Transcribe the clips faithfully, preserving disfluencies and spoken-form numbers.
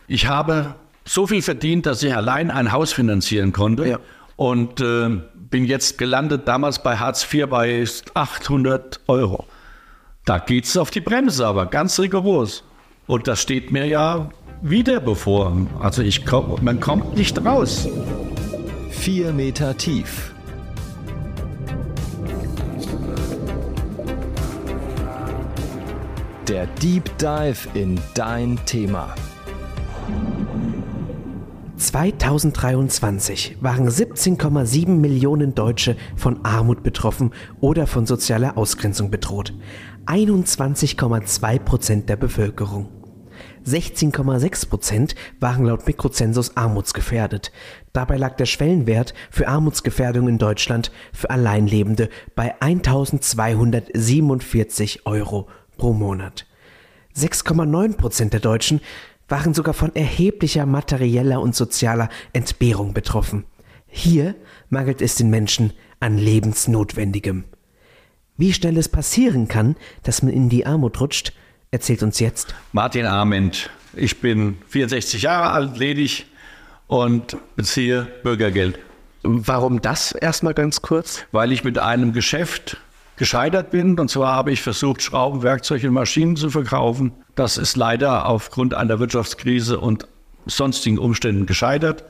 Ich habe so viel verdient, dass ich allein ein Haus finanzieren konnte. Ja. Und äh, bin jetzt gelandet, damals bei Hartz vier bei achthundert Euro. Da geht es auf die Bremse, aber ganz rigoros. Und das steht mir ja wieder bevor. Also ich komm, man kommt nicht raus. Vier Meter tief. Der Deep Dive in dein Thema. zweitausenddreiundzwanzig waren siebzehn Komma sieben Millionen Deutsche von Armut betroffen oder von sozialer Ausgrenzung bedroht. einundzwanzig Komma zwei Prozent der Bevölkerung. sechzehn Komma sechs Prozent waren laut Mikrozensus armutsgefährdet. Dabei lag der Schwellenwert für Armutsgefährdung in Deutschland für Alleinlebende bei eintausendzweihundertsiebenundvierzig Euro pro Monat. sechs Komma neun Prozent der Deutschen waren sogar von erheblicher materieller und sozialer Entbehrung betroffen. Hier mangelt es den Menschen an Lebensnotwendigem. Wie schnell es passieren kann, dass man in die Armut rutscht, erzählt uns jetzt Martin Ament. Ich bin vierundsechzig Jahre alt, ledig und beziehe Bürgergeld. Warum das erstmal ganz kurz? Weil ich mit einem Geschäft gescheitert bin. Und zwar habe ich versucht, Schrauben, Werkzeuge und Maschinen zu verkaufen. Das ist leider aufgrund einer Wirtschaftskrise und sonstigen Umständen gescheitert.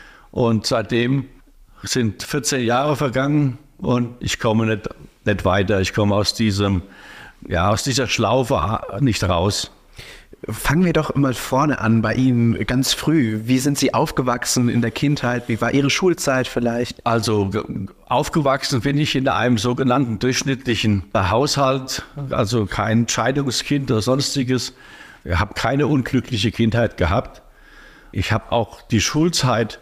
Und seitdem sind vierzehn Jahre vergangen und ich komme nicht, nicht weiter. Ich komme aus diesem, ja, aus dieser Schlaufe nicht raus. Fangen wir doch mal vorne an bei Ihnen, ganz früh. Wie sind Sie aufgewachsen in der Kindheit? Wie war Ihre Schulzeit vielleicht? Also aufgewachsen bin ich in einem sogenannten durchschnittlichen Haushalt, also kein Scheidungskind oder sonstiges. Ich habe keine unglückliche Kindheit gehabt. Ich habe auch die Schulzeit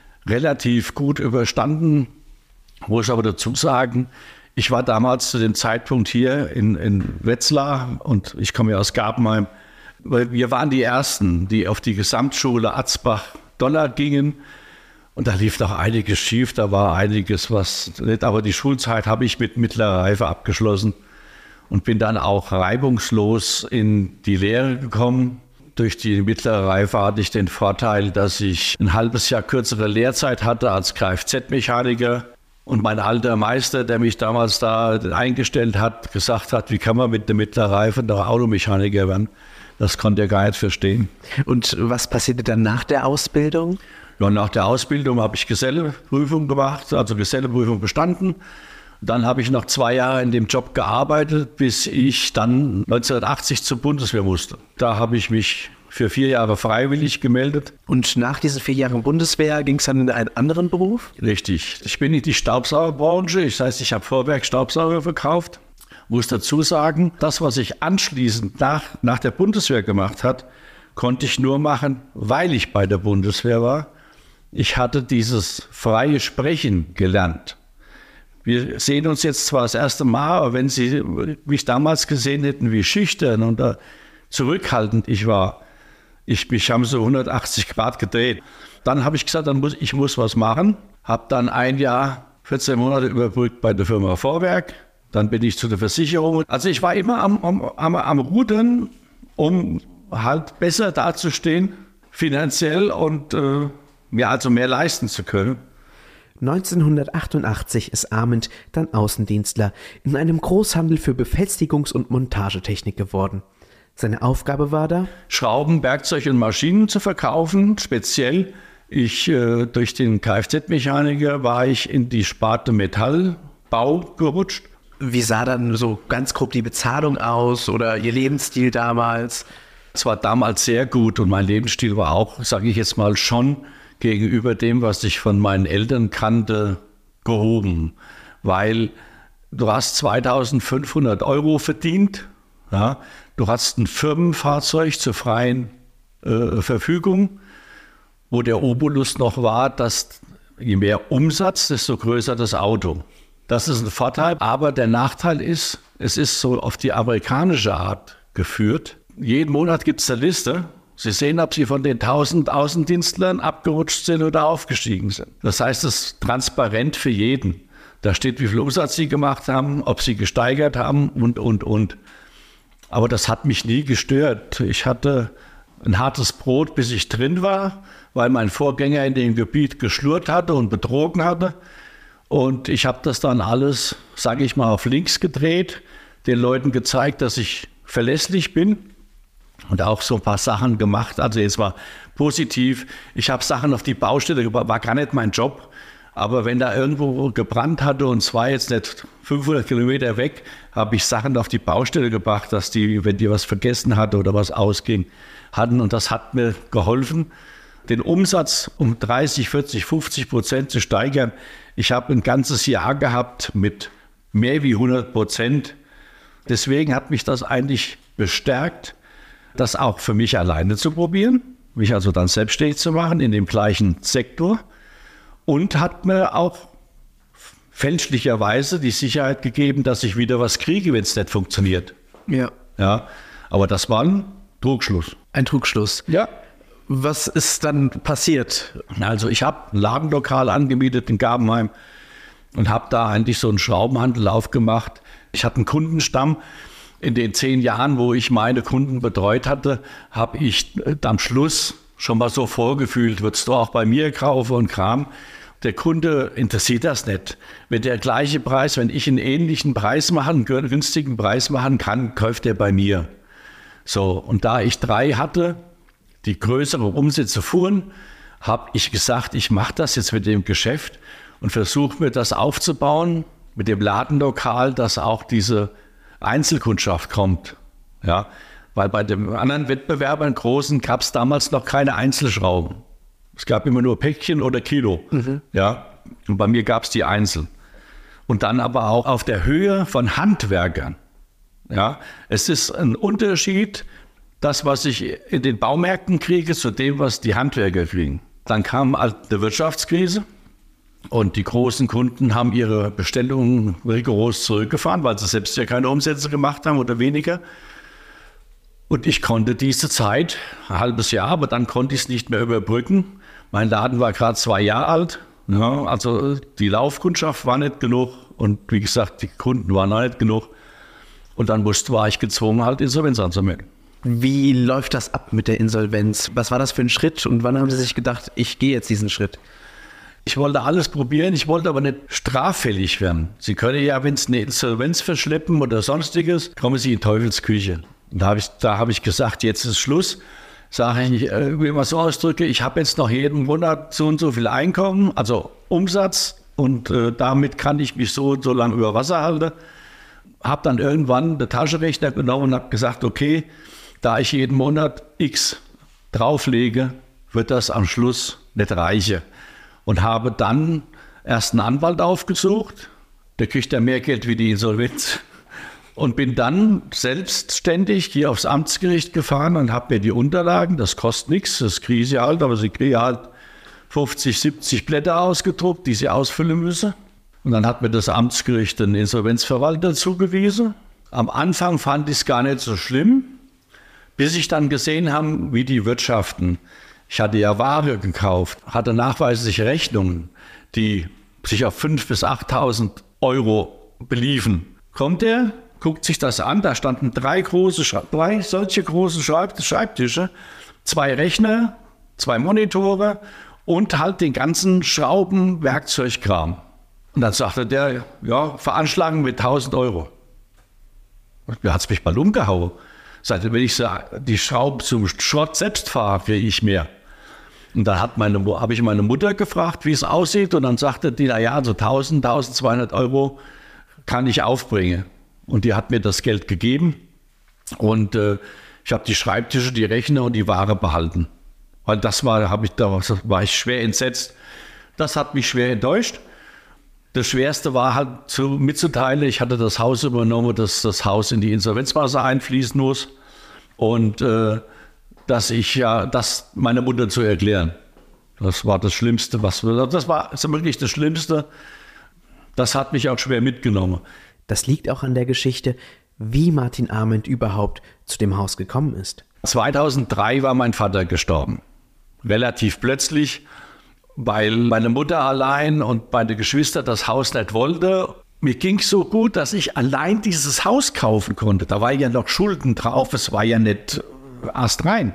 relativ gut überstanden, muss aber dazu sagen, ich war damals zu dem Zeitpunkt hier in, in Wetzlar und ich komme ja aus Gabenheim. Wir waren die Ersten, die auf die Gesamtschule Atzbach-Donner gingen. Und da lief noch einiges schief, da war einiges, was nicht. Aber die Schulzeit habe ich mit mittlerer Reife abgeschlossen und bin dann auch reibungslos in die Lehre gekommen. Durch die mittlere Reife hatte ich den Vorteil, dass ich ein halbes Jahr kürzere Lehrzeit hatte als Kfz-Mechaniker. Und mein alter Meister, der mich damals da eingestellt hat, gesagt hat, wie kann man mit der mittleren Reife noch Automechaniker werden? Das konnte er gar nicht verstehen. Und was passierte dann nach der Ausbildung? Ja, nach der Ausbildung habe ich Geselleprüfung gemacht, also Geselleprüfung bestanden. Dann habe ich noch zwei Jahre in dem Job gearbeitet, bis ich dann neunzehnhundertachtzig zur Bundeswehr musste. Da habe ich mich für vier Jahre freiwillig gemeldet. Und nach diesen vier Jahren Bundeswehr ging es dann in einen anderen Beruf? Richtig. Ich bin in die Staubsaugerbranche. Das heißt, ich habe Vorwerk Staubsauger verkauft. Muss dazu sagen, das, was ich anschließend nach, nach der Bundeswehr gemacht habe, konnte ich nur machen, weil ich bei der Bundeswehr war. Ich hatte dieses freie Sprechen gelernt. Wir sehen uns jetzt zwar das erste Mal, aber wenn Sie mich damals gesehen hätten, wie schüchtern und uh, zurückhaltend ich war, ich, mich haben so hundertachtzig Grad gedreht. Dann habe ich gesagt, dann muss, ich muss was machen. Habe dann ein Jahr, vierzehn Monate überbrückt bei der Firma Vorwerk. Dann bin ich zu der Versicherung. Also ich war immer am, am, am Rudern, um halt besser dazustehen, finanziell und äh, mir also mehr leisten zu können. neunzehnhundertachtundachtzig ist Ament dann Außendienstler in einem Großhandel für Befestigungs- und Montagetechnik geworden. Seine Aufgabe war da, Schrauben, Werkzeuge und Maschinen zu verkaufen. Speziell ich äh, durch den Kfz-Mechaniker war ich in die Sparte Metallbau gerutscht. Wie sah dann so ganz grob die Bezahlung aus oder Ihr Lebensstil damals? Es war damals sehr gut und mein Lebensstil war auch, sage ich jetzt mal, schon gegenüber dem, was ich von meinen Eltern kannte, gehoben. Weil du hast zweitausendfünfhundert Euro verdient, ja, du hast ein Firmenfahrzeug zur freien äh, Verfügung, wo der Obolus noch war, dass je mehr Umsatz, desto größer das Auto. Das ist ein Vorteil, aber der Nachteil ist, es ist so auf die amerikanische Art geführt. Jeden Monat gibt es eine Liste. Sie sehen, ob Sie von den tausend Außendienstlern abgerutscht sind oder aufgestiegen sind. Das heißt, es ist transparent für jeden. Da steht, wie viel Umsatz Sie gemacht haben, ob Sie gesteigert haben und, und, und. Aber das hat mich nie gestört. Ich hatte ein hartes Brot, bis ich drin war, weil mein Vorgänger in dem Gebiet geschlurrt hatte und betrogen hatte. Und ich habe das dann alles, sage ich mal, auf links gedreht, den Leuten gezeigt, dass ich verlässlich bin und auch so ein paar Sachen gemacht. Also jetzt war positiv. Ich habe Sachen auf die Baustelle gebracht, war gar nicht mein Job. Aber wenn da irgendwo gebrannt hatte und es war jetzt nicht fünfhundert Kilometer weg, habe ich Sachen auf die Baustelle gebracht, dass die, wenn die was vergessen hatte oder was ausging, hatten. Und das hat mir geholfen, den Umsatz um dreißig, vierzig, fünfzig Prozent zu steigern. Ich habe ein ganzes Jahr gehabt mit mehr wie hundert Prozent. Deswegen hat mich das eigentlich bestärkt, das auch für mich alleine zu probieren, mich also dann selbstständig zu machen in dem gleichen Sektor. Und hat mir auch fälschlicherweise die Sicherheit gegeben, dass ich wieder was kriege, wenn es nicht funktioniert. Ja. Ja, aber das war ein Trugschluss. Ein Trugschluss. Ja. Was ist dann passiert? Also ich habe ein Ladenlokal angemietet in Gabenheim und habe da eigentlich so einen Schraubenhandel aufgemacht. Ich hatte einen Kundenstamm. In den zehn Jahren, wo ich meine Kunden betreut hatte, habe ich am Schluss schon mal so vorgefühlt, würdest du auch bei mir kaufen und Kram. Der Kunde interessiert das nicht. Wenn der gleiche Preis, wenn ich einen ähnlichen Preis machen, einen günstigen Preis machen kann, kauft er bei mir. So, und da ich drei hatte, die größere Umsätze fuhren, habe ich gesagt, ich mache das jetzt mit dem Geschäft und versuche mir das aufzubauen mit dem Ladenlokal, dass auch diese Einzelkundschaft kommt. Ja, weil bei den anderen Wettbewerbern, großen, gab es damals noch keine Einzelschrauben. Es gab immer nur Päckchen oder Kilo. Mhm. Ja, und bei mir gab es die Einzel. Und dann aber auch auf der Höhe von Handwerkern. Ja, es ist ein Unterschied, das, was ich in den Baumärkten kriege, zu dem, was die Handwerker kriegen. Dann kam eine Wirtschaftskrise und die großen Kunden haben ihre Bestellungen rigoros zurückgefahren, weil sie selbst ja keine Umsätze gemacht haben oder weniger. Und ich konnte diese Zeit, ein halbes Jahr, aber dann konnte ich es nicht mehr überbrücken. Mein Laden war gerade zwei Jahre alt. Ja, also die Laufkundschaft war nicht genug und wie gesagt, die Kunden waren auch nicht genug. Und dann musste, war ich gezwungen, halt Insolvenz anzumelden. Wie läuft das ab mit der Insolvenz? Was war das für ein Schritt und wann haben Sie sich gedacht, ich gehe jetzt diesen Schritt? Ich wollte alles probieren, ich wollte aber nicht straffällig werden. Sie können ja, wenn Sie eine Insolvenz verschleppen oder sonstiges, kommen Sie in Teufelsküche. Und da habe ich, da habe ich gesagt, jetzt ist Schluss. Sage ich, wie ich mal so ausdrücke, ich habe jetzt noch jeden Monat so und so viel Einkommen, also Umsatz, und äh, damit kann ich mich so und so lange über Wasser halten. Habe dann irgendwann den Taschenrechner genommen und habe gesagt, okay, da ich jeden Monat X drauflege, wird das am Schluss nicht reichen. Und habe dann erst einen Anwalt aufgesucht, der kriegt ja mehr Geld wie die Insolvenz. Und bin dann selbstständig hier aufs Amtsgericht gefahren und habe mir die Unterlagen, das kostet nichts, das kriege ich halt, aber sie kriegen halt fünfzig, siebzig Blätter ausgedruckt, die sie ausfüllen müssen. Und dann hat mir das Amtsgericht den Insolvenzverwalter zugewiesen. Am Anfang fand ich es gar nicht so schlimm, bis ich dann gesehen habe, wie die wirtschaften. Ich hatte ja Ware gekauft, hatte nachweisliche Rechnungen, die sich auf fünftausend bis achttausend Euro beliefen. Kommt er? Guckt sich das an, da standen drei große, drei solche große Schreibtische, zwei Rechner, zwei Monitore und halt den ganzen Schrauben, Werkzeugkram. Und dann sagte der, ja, veranschlagen mit tausend Euro. Da hat es mich mal umgehauen. Sagte, wenn ich so die Schrauben zum Schrott selbst fahre, kriege ich mehr. Und dann hat meine, habe ich meine Mutter gefragt, wie es aussieht. Und dann sagte die, naja, so tausend, tausendzweihundert Euro kann ich aufbringen. Und die hat mir das Geld gegeben und äh, ich habe die Schreibtische, die Rechner und die Ware behalten. Weil das war, habe ich, da war ich schwer entsetzt. Das hat mich schwer enttäuscht. Das Schwerste war halt zu, mitzuteilen, ich hatte das Haus übernommen, dass das Haus in die Insolvenzmasse einfließen muss und äh, dass ich ja, das meiner Mutter zu erklären. Das war das Schlimmste, was wir, das war das war wirklich das Schlimmste. Das hat mich auch schwer mitgenommen. Das liegt auch an der Geschichte, wie Martin Arment überhaupt zu dem Haus gekommen ist. zweitausenddrei war mein Vater gestorben. Relativ plötzlich, weil meine Mutter allein und meine Geschwister das Haus nicht wollte. Mir ging es so gut, dass ich allein dieses Haus kaufen konnte. Da war ja noch Schulden drauf, es war ja nicht astrein.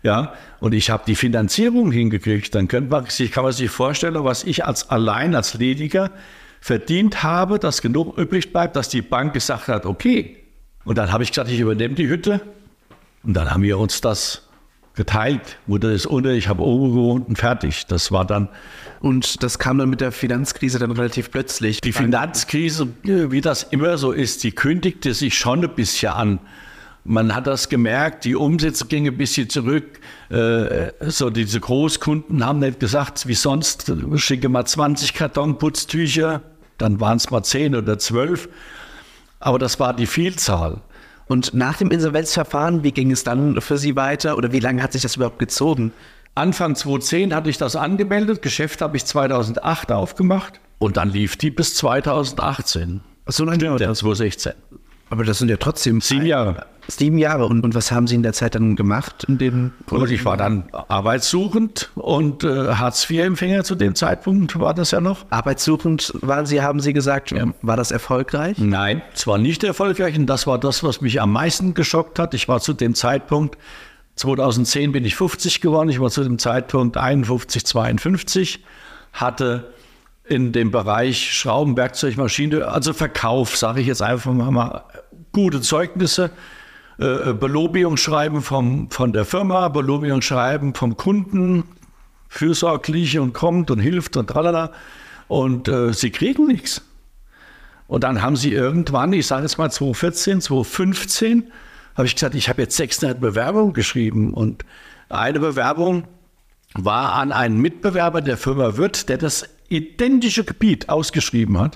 Ja, und ich habe die Finanzierung hingekriegt. Dann kann man, sich, kann man sich vorstellen, was ich als allein als Lediger verdient habe, dass genug übrig bleibt, dass die Bank gesagt hat, okay. Und dann habe ich gesagt, ich übernehme die Hütte. Und dann haben wir uns das geteilt. Mutter ist unten, ich habe oben gewohnt und fertig. Das war dann. Und das kam dann mit der Finanzkrise dann relativ plötzlich. Die Finanzkrise, wie das immer so ist, die kündigte sich schon ein bisschen an. Man hat das gemerkt, die Umsätze gingen ein bisschen zurück. Äh, so diese Großkunden haben nicht gesagt, wie sonst, schicke mal zwanzig Karton Putztücher, dann waren es mal zehn oder zwölf. Aber das war die Vielzahl. Und nach dem Insolvenzverfahren, wie ging es dann für Sie weiter oder wie lange hat sich das überhaupt gezogen? Anfang zweitausendzehn hatte ich das angemeldet, Geschäft habe ich zweitausendacht aufgemacht und dann lief die bis zweitausendachtzehn. So lange dauert das? zweitausendsechzehn. Aber das sind ja trotzdem sieben Jahre. Sieben Jahre. Und, und was haben Sie in der Zeit dann gemacht? In dem und ich war dann arbeitssuchend und äh, Hartz vier Empfänger zu dem Zeitpunkt war das ja noch. Arbeitssuchend waren Sie, haben Sie gesagt. Ja. War das erfolgreich? Nein, es war nicht erfolgreich und das war das, was mich am meisten geschockt hat. Ich war zu dem Zeitpunkt, zweitausendzehn bin ich fünfzig geworden, ich war zu dem Zeitpunkt einundfünfzig, zweiundfünfzig, hatte in dem Bereich Schrauben, Werkzeug, Maschine, also Verkauf, sage ich jetzt einfach mal, gute Zeugnisse, äh, Belobigungsschreiben vom, von der Firma, Belobigungsschreiben vom Kunden, fürsorglich und kommt und hilft und tralala. Und äh, sie kriegen nichts. Und dann haben sie irgendwann, ich sage jetzt mal zweitausendvierzehn, zweitausendfünfzehn, habe ich gesagt, ich habe jetzt sechshundert Bewerbungen geschrieben. Und eine Bewerbung war an einen Mitbewerber der Firma Wirth, der das identische Gebiet ausgeschrieben hat.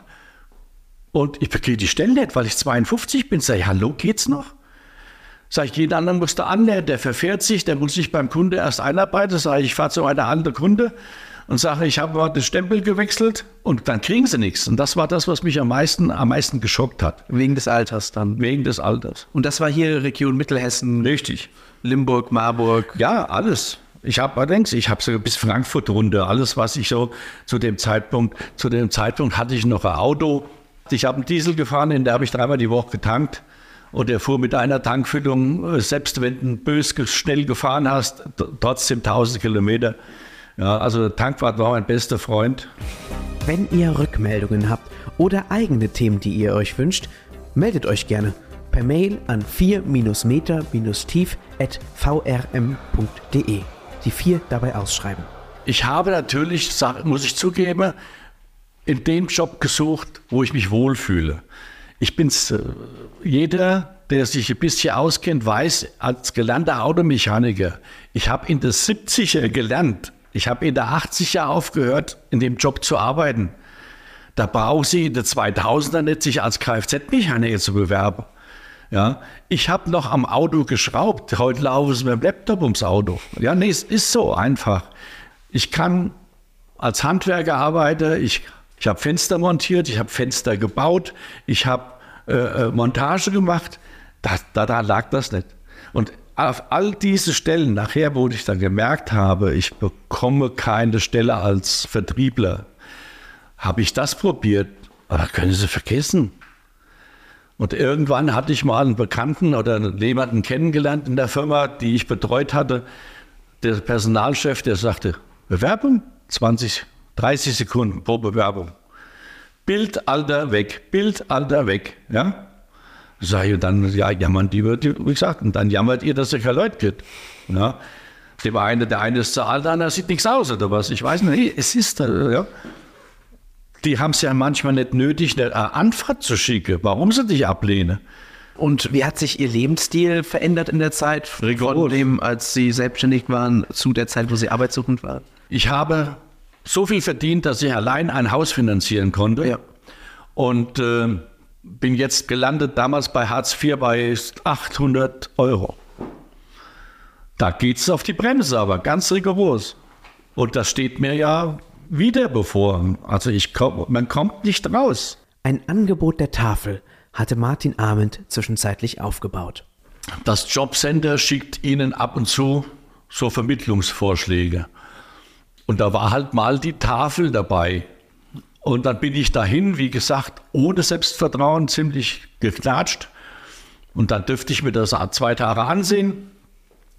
Und ich bekriege die Stelle nicht, weil ich zweiundfünfzig bin. Sag ich, hallo, geht's noch? Sag ich, jeden anderen musst du anlernen, der verfährt sich, der muss sich beim Kunde erst einarbeiten. Sag ich, ich fahre zu einer anderen Kunde und sage, ich habe mal den Stempel gewechselt und dann kriegen sie nichts. Und das war das, was mich am meisten, am meisten geschockt hat. Wegen des Alters dann? Wegen des Alters. Und das war hier Region Mittelhessen? Richtig. Limburg, Marburg? Ja, alles. Ich habe allerdings, ich habe sogar bis Frankfurt runter, alles, was ich so zu dem Zeitpunkt, zu dem Zeitpunkt hatte ich noch ein Auto. Ich habe einen Diesel gefahren, in der habe ich dreimal die Woche getankt und der fuhr mit einer Tankfüllung, selbst wenn du bös schnell gefahren hast, trotzdem tausend Kilometer. Ja, also der Tankwart war mein bester Freund. Wenn ihr Rückmeldungen habt oder eigene Themen, die ihr euch wünscht, meldet euch gerne per Mail an vier Meter tief at v r m punkt d e. Die vier dabei ausschreiben. Ich habe natürlich, muss ich zugeben, in dem Job gesucht, wo ich mich wohlfühle. Ich bin's, äh, jeder, der sich ein bisschen auskennt, weiß, als gelernter Automechaniker, ich habe in der siebziger gelernt, ich habe in der achtziger aufgehört, in dem Job zu arbeiten. Da braucht sie in der zweitausender nicht sich als Kfz-Mechaniker zu bewerben. Ja, ich habe noch am Auto geschraubt. Heute laufe ich mit dem Laptop ums Auto. Ja, nee, es ist so einfach. Ich kann als Handwerker arbeiten. Ich, ich habe Fenster montiert, ich habe Fenster gebaut, ich habe äh, Montage gemacht. Da, da, da lag das nicht. Und auf all diese Stellen, nachher, wo ich dann gemerkt habe, ich bekomme keine Stelle als Vertriebler, habe ich das probiert. Aber können Sie vergessen. Und irgendwann hatte ich mal einen Bekannten oder jemanden kennengelernt in der Firma, die ich betreut hatte. Der Personalchef, der sagte, Bewerbung, zwanzig, dreißig Sekunden pro Bewerbung. Bildalter weg, Bildalter weg. Ja? Sag ich, und dann ja, jammern die, wie gesagt, und dann jammert ihr, dass ihr keine Leute gibt. Ja? Dem einen, der eine ist zu alt, der andere sieht nichts aus oder was. Ich weiß nicht, es ist da, ja. Die haben es ja manchmal nicht nötig, eine Anfrage zu schicken. Warum sie dich ablehnen? Und wie hat sich Ihr Lebensstil verändert in der Zeit? Von dem, als Sie selbstständig waren, zu der Zeit, wo Sie arbeitssuchend waren? Ich habe so viel verdient, dass ich allein ein Haus finanzieren konnte. Ja. Und äh, bin jetzt gelandet, damals bei Hartz vier bei achthundert Euro. Da geht es auf die Bremse, aber ganz rigoros. Und das steht mir ja wieder bevor. Also ich komm, man kommt nicht raus. Ein Angebot der Tafel hatte Martin Arment zwischenzeitlich aufgebaut. Das Jobcenter schickt Ihnen ab und zu so Vermittlungsvorschläge. Und da war halt mal die Tafel dabei. Und dann bin ich dahin, wie gesagt, ohne Selbstvertrauen, ziemlich geknatscht. Und dann dürfte ich mir das zwei Tage ansehen.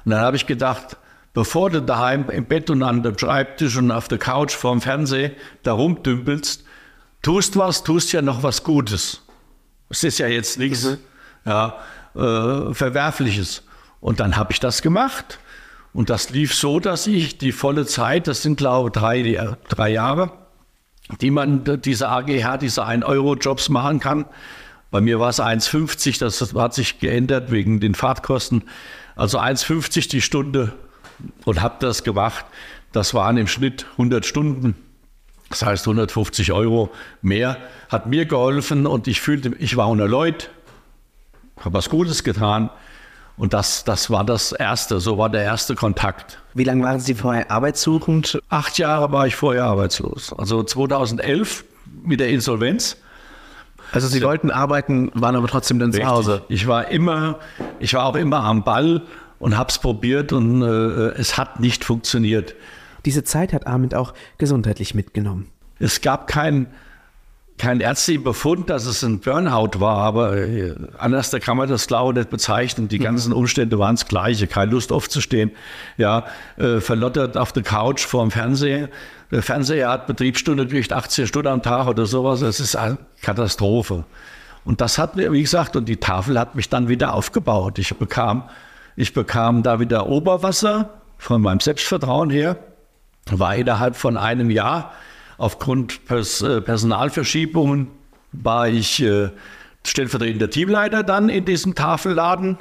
Und dann habe ich gedacht, bevor du daheim im Bett und an dem Schreibtisch und auf der Couch vorm Fernseher da rumdümpelst, tust was, tust ja noch was Gutes. Es ist ja jetzt nichts mhm. ja, äh, Verwerfliches. Und dann habe ich das gemacht. Und das lief so, dass ich die volle Zeit, das sind glaube ich drei, drei Jahre, die man diese A G H, diese ein Euro Jobs machen kann. Bei mir war es eins fünfzig, das hat sich geändert wegen den Fahrtkosten. Also eins fünfzig die Stunde und habe das gemacht. Das waren im Schnitt hundert Stunden. Das heißt hundertfünfzig Euro mehr. Hat mir geholfen und ich fühlte, ich war unter Leut, habe was Gutes getan. Und das, das war das Erste, so war der erste Kontakt. Wie lange waren Sie vorher arbeitssuchend? Acht Jahre war ich vorher arbeitslos. Also zweitausendelf mit der Insolvenz. Also Sie wollten arbeiten, waren aber trotzdem dann zu Hause? Ich war immer, ich war auch immer am Ball und habe es probiert und äh, es hat nicht funktioniert. Diese Zeit hat Armin auch gesundheitlich mitgenommen. Es gab keinen kein ärztlichen Befund, dass es ein Burnout war, aber äh, anders da kann man das glaube ich nicht bezeichnen. Die ganzen Umstände waren das Gleiche. Keine Lust aufzustehen, ja, äh, verlottert auf der Couch vor dem Fernseher. Der Fernseher hat Betriebsstunde gekriegt, achtzehn Stunden am Tag oder sowas. Das ist eine Katastrophe. Und das hat mir, wie gesagt, und die Tafel hat mich dann wieder aufgebaut. Ich bekam, ich bekam da wieder Oberwasser von meinem Selbstvertrauen her. War innerhalb von einem Jahr, aufgrund Pers- Personalverschiebungen, war ich äh, stellvertretender Teamleiter dann in diesem Tafelladen.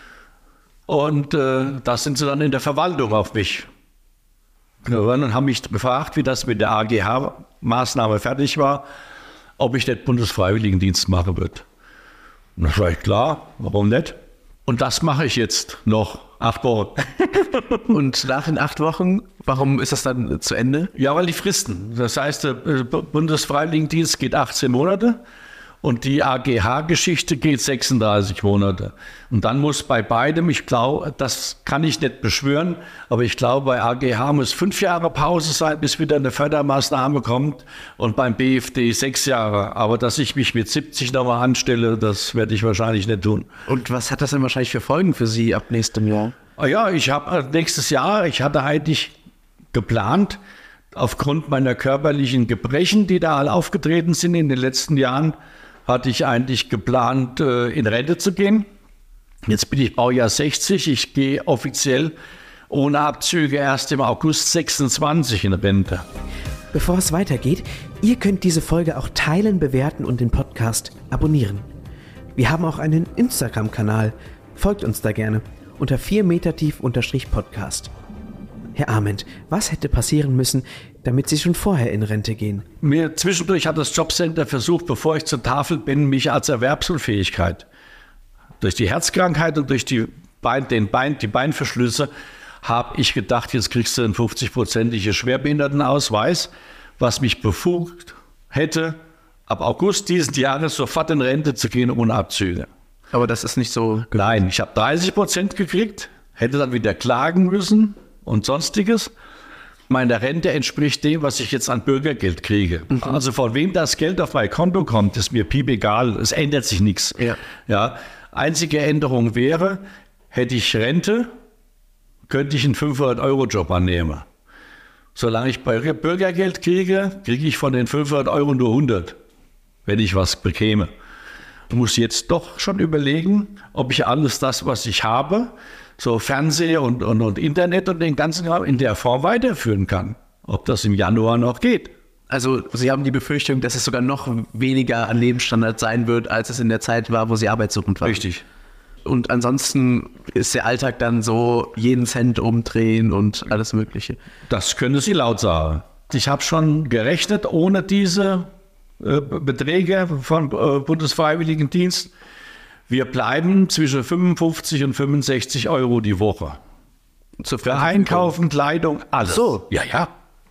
Und äh, da sind sie dann in der Verwaltung auf mich geworden und haben mich gefragt, wie das mit der A G H-Maßnahme fertig war, ob ich den Bundesfreiwilligendienst machen würde. Und das war ich klar, warum nicht? Und das mache ich jetzt noch acht Wochen. Und nach den acht Wochen, warum ist das dann zu Ende? Ja, weil die Fristen. Das heißt, der Bundesfreiwilligendienst geht achtzehn Monate und die A G H-Geschichte geht sechsunddreißig Monate. Und dann muss bei beidem, ich glaube, das kann ich nicht beschwören, aber ich glaube, bei A G H muss fünf Jahre Pause sein, bis wieder eine Fördermaßnahme kommt und beim B F D sechs Jahre. Aber dass ich mich mit siebzig nochmal anstelle, das werde ich wahrscheinlich nicht tun. Und was hat das denn wahrscheinlich für Folgen für Sie ab nächstem Jahr? Ja, ich habe nächstes Jahr, ich hatte eigentlich geplant, aufgrund meiner körperlichen Gebrechen, die da alle aufgetreten sind in den letzten Jahren, hatte ich eigentlich geplant, in Rente zu gehen. Jetzt bin ich Baujahr sechzig, ich gehe offiziell ohne Abzüge erst im August sechsundzwanzig in Rente. Bevor es weitergeht, ihr könnt diese Folge auch teilen, bewerten und den Podcast abonnieren. Wir haben auch einen Instagram-Kanal, folgt uns da gerne unter vier Meter tief Podcast. Herr Arment, was hätte passieren müssen, damit Sie schon vorher in Rente gehen? Mir zwischendurch hat das Jobcenter versucht, bevor ich zur Tafel bin, mich als Erwerbsunfähigkeit. Durch die Herzkrankheit und durch die, Bein, den Bein, die Beinverschlüsse habe ich gedacht, jetzt kriegst du einen fünfzig-prozentigen Schwerbehindertenausweis, was mich befugt hätte, ab August diesen Jahres sofort in Rente zu gehen ohne Abzüge. Aber das ist nicht so... Nein, ich habe dreißig Prozent gekriegt, hätte dann wieder klagen müssen und Sonstiges. Meine Rente entspricht dem, was ich jetzt an Bürgergeld kriege. Mhm. Also von wem das Geld auf mein Konto kommt, ist mir piep egal. Es ändert sich nichts. Ja. Ja, einzige Änderung wäre, hätte ich Rente, könnte ich einen fünfhundert Euro Job annehmen. Solange ich bei Bürgergeld kriege, kriege ich von den fünfhundert Euro nur hundert, wenn ich was bekäme. Ich muss jetzt doch schon überlegen, ob ich alles das, was ich habe, so Fernseher und, und, und Internet und den ganzen Kram in der Form weiterführen kann. Ob das im Januar noch geht. Also Sie haben die Befürchtung, dass es sogar noch weniger an Lebensstandard sein wird, als es in der Zeit war, wo Sie arbeitssuchend waren. Richtig. Und ansonsten ist der Alltag dann so, jeden Cent umdrehen und alles Mögliche. Das können Sie laut sagen. Ich habe schon gerechnet, ohne diese äh, Beträge vom äh, Bundesfreiwilligendienst. Wir bleiben zwischen fünfundfünfzig und fünfundsechzig Euro die Woche. Für Einkaufen, Kleidung, alles. So. Ja, ja.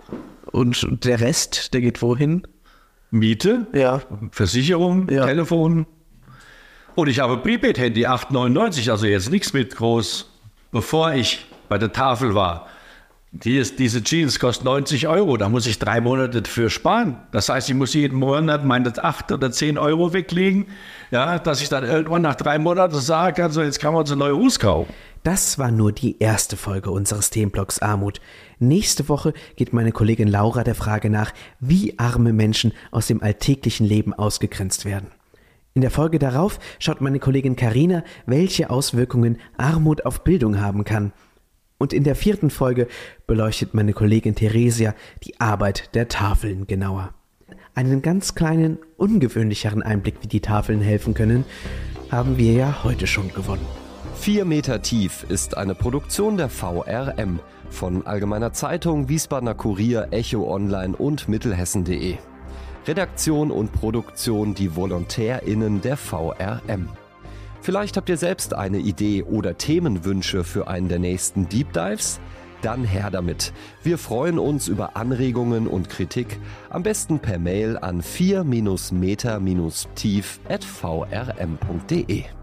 Und der Rest, der geht wohin? Miete, ja. Versicherung, ja. Telefon. Und ich habe Prepaid-Handy acht neunundneunzig, also jetzt nichts mit groß. Bevor ich bei der Tafel war, die ist, diese Jeans kostet neunzig Euro, da muss ich drei Monate dafür sparen. Das heißt, ich muss jeden Monat meine acht oder zehn Euro weglegen, ja, dass ich dann irgendwann nach drei Monaten sage, also jetzt kann man uns eine neue Hose kaufen. Das war nur die erste Folge unseres Themenblocks Armut. Nächste Woche geht meine Kollegin Laura der Frage nach, wie arme Menschen aus dem alltäglichen Leben ausgegrenzt werden. In der Folge darauf schaut meine Kollegin Carina, welche Auswirkungen Armut auf Bildung haben kann. Und in der vierten Folge beleuchtet meine Kollegin Theresia die Arbeit der Tafeln genauer. Einen ganz kleinen, ungewöhnlicheren Einblick, wie die Tafeln helfen können, haben wir ja heute schon gewonnen. Vier Meter tief ist eine Produktion der V R M von Allgemeiner Zeitung, Wiesbadener Kurier, Echo Online und Mittelhessen punkt de. Redaktion und Produktion die VolontärInnen der V R M. Vielleicht habt ihr selbst eine Idee oder Themenwünsche für einen der nächsten Deep Dives? Dann her damit. Wir freuen uns über Anregungen und Kritik, am besten per Mail an vier Meter tief at v r m punkt de.